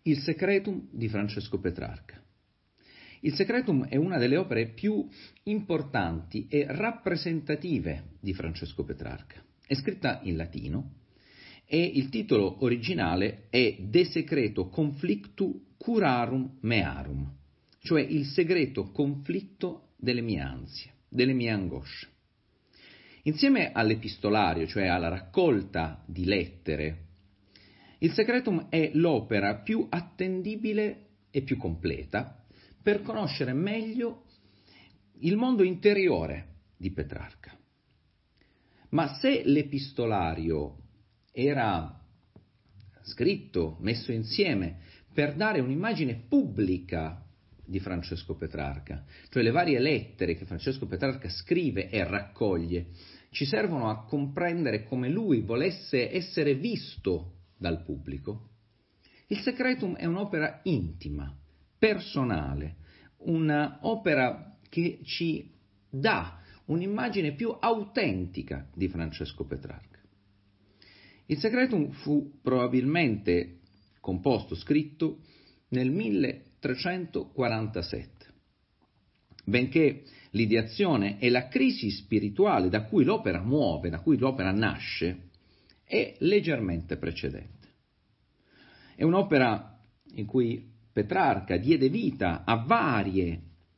Il Secretum di Francesco Petrarca. Il Secretum è una delle opere più importanti e rappresentative di Francesco Petrarca. È scritta in latino e il titolo originale è De Secreto Conflictu Curarum Mearum, cioè il segreto conflitto delle mie ansie, delle mie angosce. Insieme all'epistolario, cioè alla raccolta di lettere, il Secretum è l'opera più attendibile e più completa per conoscere meglio il mondo interiore di Petrarca. Ma se l'epistolario era scritto, messo insieme, per dare un'immagine pubblica di Francesco Petrarca, cioè le varie lettere che Francesco Petrarca scrive e raccoglie, ci servono a comprendere come lui volesse essere visto dal pubblico. Il Secretum è un'opera intima, personale, un'opera che ci dà un'immagine più autentica di Francesco Petrarca. Il Secretum fu probabilmente scritto nel 1347, benché l'ideazione e la crisi spirituale da cui l'opera muove, da cui l'opera nasce, è leggermente precedente. È un'opera in cui Petrarca diede vita a vari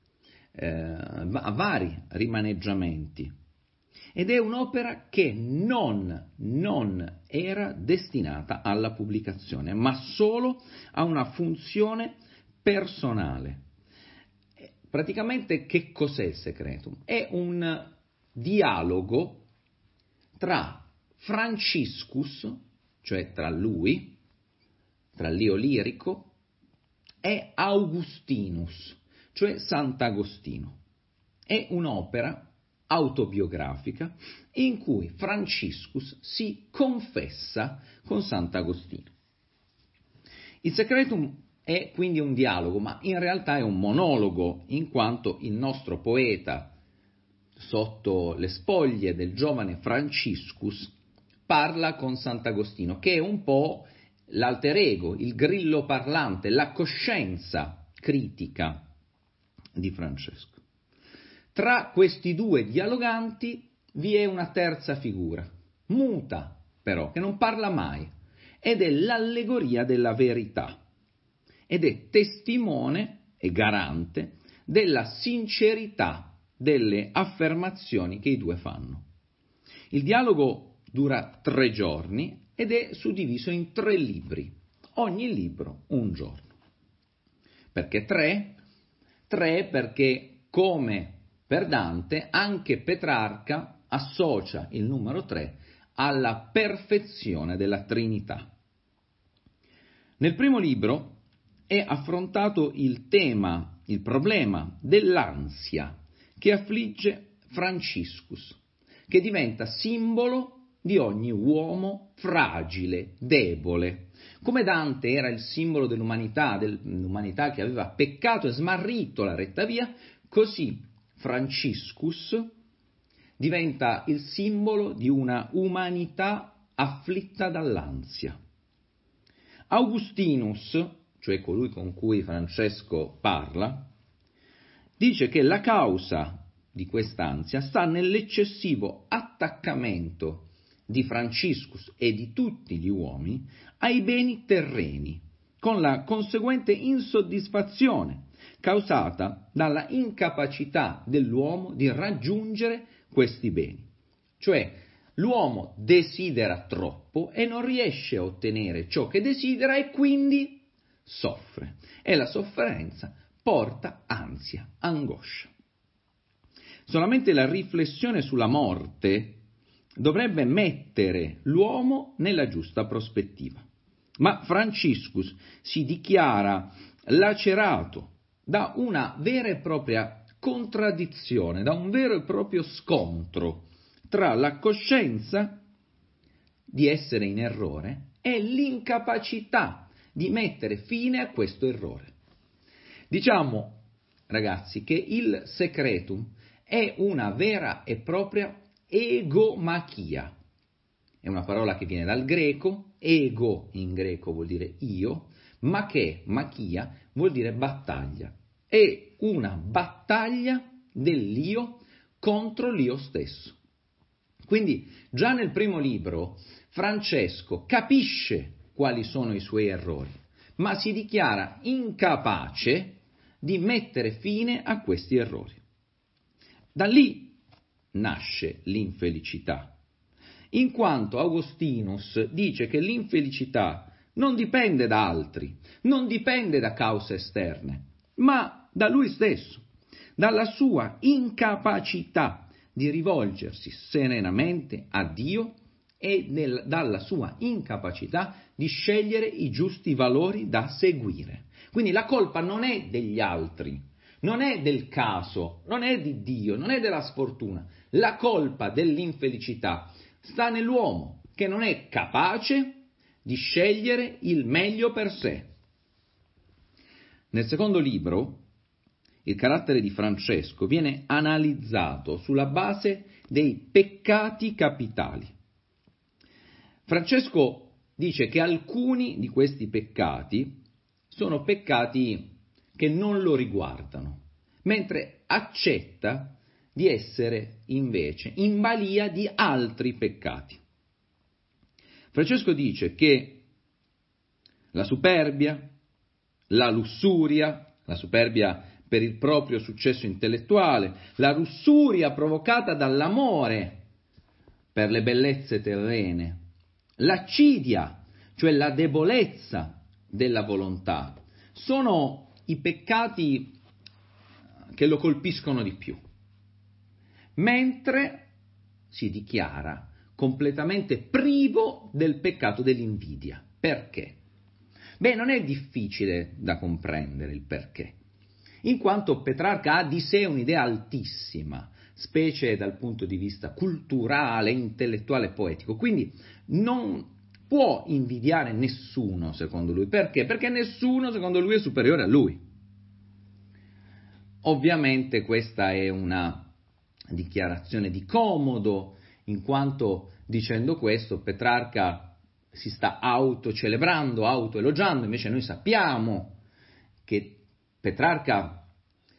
rimaneggiamenti ed è un'opera che non era destinata alla pubblicazione, ma solo a una funzione personale. Praticamente che cos'è il Secretum? È un dialogo tra Franciscus, cioè tra lui, tra l'io lirico, e Augustinus, cioè Sant'Agostino. È un'opera autobiografica in cui Franciscus si confessa con Sant'Agostino. Il Secretum è quindi un dialogo, ma in realtà è un monologo, in quanto il nostro poeta, sotto le spoglie del giovane Franciscus, parla con Sant'Agostino, che è un po' l'alter ego, il grillo parlante, la coscienza critica di Francesco. Tra questi due dialoganti vi è una terza figura, muta però, che non parla mai, ed è l'allegoria della verità, ed è testimone e garante della sincerità delle affermazioni che i due fanno. Il dialogo dura 3 giorni ed è suddiviso in 3 libri, ogni libro un giorno. Perché 3? 3 perché, come per Dante, anche Petrarca associa il numero 3 alla perfezione della Trinità. Nel primo libro è affrontato il problema dell'ansia che affligge Franciscus, che diventa simbolo di ogni uomo fragile, debole. Come Dante era il simbolo dell'umanità che aveva peccato e smarrito la retta via, così Franciscus diventa il simbolo di una umanità afflitta dall'ansia. Augustinus, cioè colui con cui Francesco parla, dice che la causa di quest'ansia sta nell'eccessivo attaccamento di Franciscus e di tutti gli uomini ai beni terreni, con la conseguente insoddisfazione causata dalla incapacità dell'uomo di raggiungere questi beni. Cioè, l'uomo desidera troppo e non riesce a ottenere ciò che desidera e quindi soffre. E la sofferenza porta ansia, angoscia. Solamente la riflessione sulla morte dovrebbe mettere l'uomo nella giusta prospettiva. Ma Franciscus si dichiara lacerato da una vera e propria contraddizione, da un vero e proprio scontro tra la coscienza di essere in errore e l'incapacità di mettere fine a questo errore. Diciamo, ragazzi, che il Secretum è una vera e propria egomachia. è una parola che viene dal greco, ego in greco vuol dire io, machia, vuol dire battaglia. È una battaglia dell'io contro l'io stesso. Quindi già nel primo libro Francesco capisce quali sono i suoi errori, ma si dichiara incapace di mettere fine a questi errori. Da lì nasce l'infelicità, in quanto Augustinus dice che l'infelicità non dipende da altri, non dipende da cause esterne, ma da lui stesso, dalla sua incapacità di rivolgersi serenamente a Dio e dalla sua incapacità di scegliere i giusti valori da seguire. Quindi la colpa non è degli altri, non è del caso, non è di Dio, non è della sfortuna. La colpa dell'infelicità sta nell'uomo che non è capace di scegliere il meglio per sé. Nel secondo libro, il carattere di Francesco viene analizzato sulla base dei peccati capitali. Francesco dice che alcuni di questi peccati sono peccati che non lo riguardano, mentre accetta di essere invece in balia di altri peccati. Francesco dice che la superbia, la lussuria, la superbia per il proprio successo intellettuale, la lussuria provocata dall'amore per le bellezze terrene, l'accidia, cioè la debolezza della volontà, sono i peccati che lo colpiscono di più, mentre si dichiara completamente privo del peccato dell'invidia. Perché? Beh, non è difficile da comprendere il perché, in quanto Petrarca ha di sé un'idea altissima, specie dal punto di vista culturale, intellettuale e poetico, quindi non può invidiare nessuno, secondo lui. Perché? Perché nessuno, secondo lui, è superiore a lui. Ovviamente questa è una dichiarazione di comodo, in quanto dicendo questo Petrarca si sta autocelebrando, autoelogiando, invece noi sappiamo che Petrarca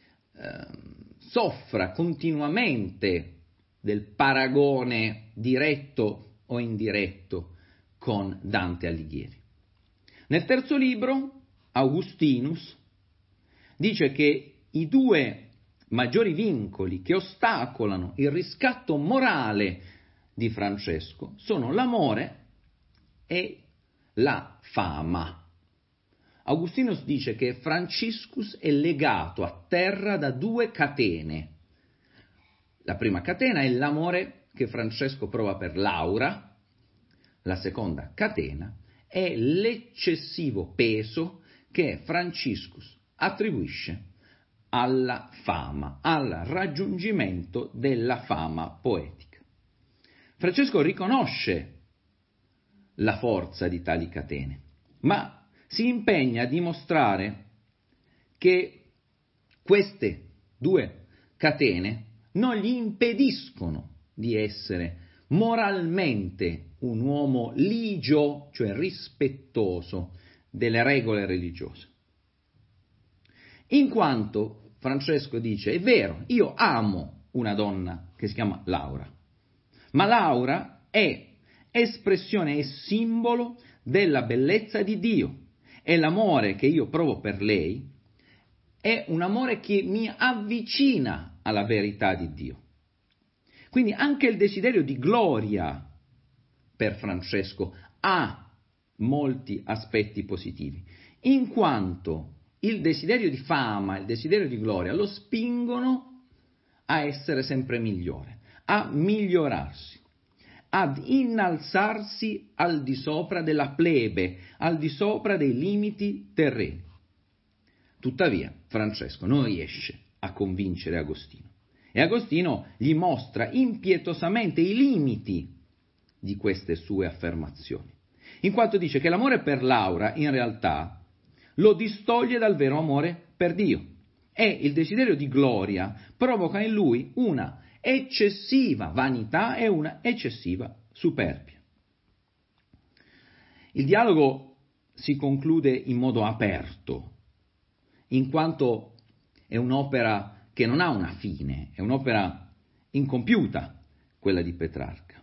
soffra continuamente del paragone diretto o indiretto con Dante Alighieri. Nel terzo libro, Augustinus dice che i due maggiori vincoli che ostacolano il riscatto morale di Francesco sono l'amore e la fama. Augustinus dice che Franciscus è legato a terra da due catene. La prima catena è l'amore che Francesco prova per Laura, la seconda catena è l'eccessivo peso che Franciscus attribuisce alla fama, al raggiungimento della fama poetica. Francesco riconosce la forza di tali catene, ma si impegna a dimostrare che queste due catene non gli impediscono di essere moralmente un uomo ligio, cioè rispettoso delle regole religiose. In quanto Francesco dice, è vero, io amo una donna che si chiama Laura, ma Laura è espressione e simbolo della bellezza di Dio e l'amore che io provo per lei è un amore che mi avvicina alla verità di Dio. Quindi anche il desiderio di gloria per Francesco ha molti aspetti positivi, in quanto il desiderio di fama, il desiderio di gloria lo spingono a essere sempre migliore, a migliorarsi, ad innalzarsi al di sopra della plebe, al di sopra dei limiti terreni. Tuttavia, Francesco non riesce a convincere Agostino e Agostino gli mostra impietosamente i limiti di queste sue affermazioni, in quanto dice che l'amore per Laura in realtà lo distoglie dal vero amore per Dio e il desiderio di gloria provoca in lui una eccessiva vanità e una eccessiva superbia. Il dialogo si conclude in modo aperto, in quanto è un'opera che non ha una fine, è un'opera incompiuta, quella di Petrarca.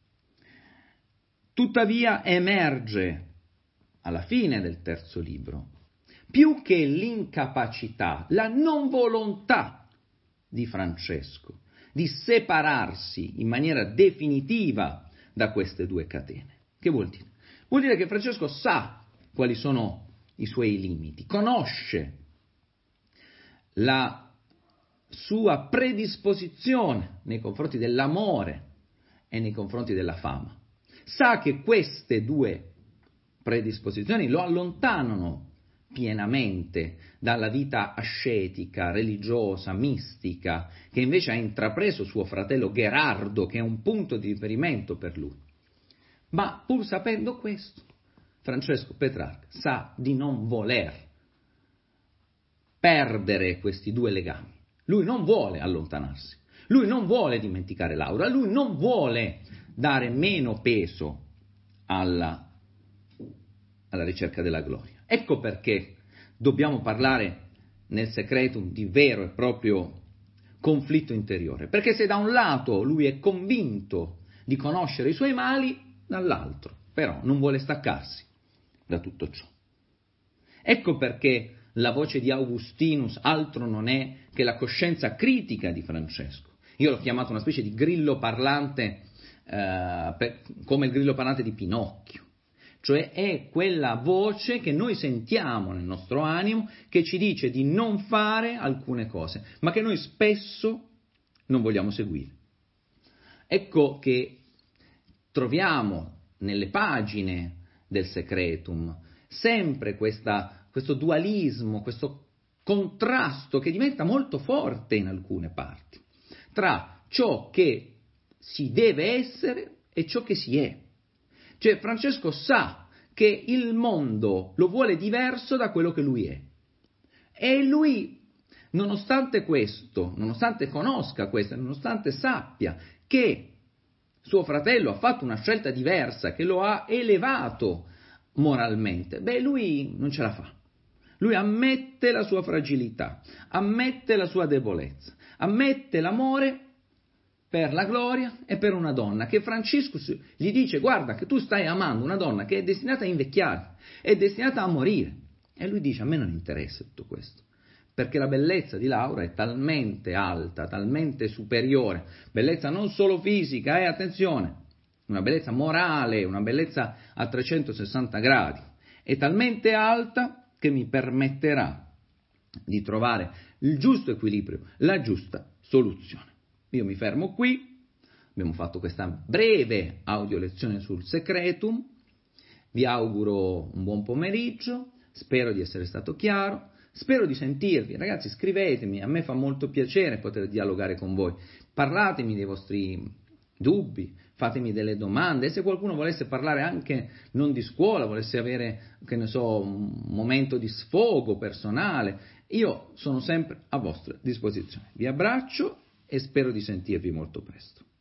Tuttavia emerge alla fine del terzo libro, più che l'incapacità, la non volontà di Francesco di separarsi in maniera definitiva da queste due catene. Che vuol dire? Vuol dire che Francesco sa quali sono i suoi limiti, conosce la sua predisposizione nei confronti dell'amore e nei confronti della fama. Sa che queste due predisposizioni lo allontanano pienamente dalla vita ascetica, religiosa, mistica, che invece ha intrapreso suo fratello Gherardo, che è un punto di riferimento per lui. Ma pur sapendo questo, Francesco Petrarca sa di non voler perdere questi due legami. Lui non vuole allontanarsi, lui non vuole dimenticare Laura, lui non vuole dare meno peso alla ricerca della gloria. Ecco perché dobbiamo parlare nel Secretum di vero e proprio conflitto interiore, perché se da un lato lui è convinto di conoscere i suoi mali, dall'altro però non vuole staccarsi da tutto ciò. Ecco perché la voce di Augustinus altro non è che la coscienza critica di Francesco. Io l'ho chiamato una specie di grillo parlante, come il grillo parlante di Pinocchio. Cioè è quella voce che noi sentiamo nel nostro animo che ci dice di non fare alcune cose, ma che noi spesso non vogliamo seguire. Ecco che troviamo nelle pagine del Secretum sempre questo dualismo, questo contrasto che diventa molto forte in alcune parti, tra ciò che si deve essere e ciò che si è. Cioè Francesco sa che il mondo lo vuole diverso da quello che lui è. E lui, nonostante questo, nonostante conosca questo, nonostante sappia che suo fratello ha fatto una scelta diversa, che lo ha elevato moralmente, lui non ce la fa. Lui ammette la sua fragilità, ammette la sua debolezza, ammette l'amore per la gloria e per una donna, che Franciscus gli dice: guarda che tu stai amando una donna che è destinata a invecchiare, è destinata a morire. E lui dice: a me non interessa tutto questo, perché la bellezza di Laura è talmente alta, talmente superiore, bellezza non solo fisica, attenzione, una bellezza morale, una bellezza a 360 gradi, è talmente alta che mi permetterà di trovare il giusto equilibrio, la giusta soluzione. Io mi fermo qui, abbiamo fatto questa breve audio lezione sul Secretum, vi auguro un buon pomeriggio, spero di essere stato chiaro, spero di sentirvi, ragazzi scrivetemi, a me fa molto piacere poter dialogare con voi, parlatemi dei vostri dubbi, fatemi delle domande, e se qualcuno volesse parlare anche non di scuola, volesse avere, che ne so, un momento di sfogo personale, io sono sempre a vostra disposizione. Vi abbraccio e spero di sentirvi molto presto.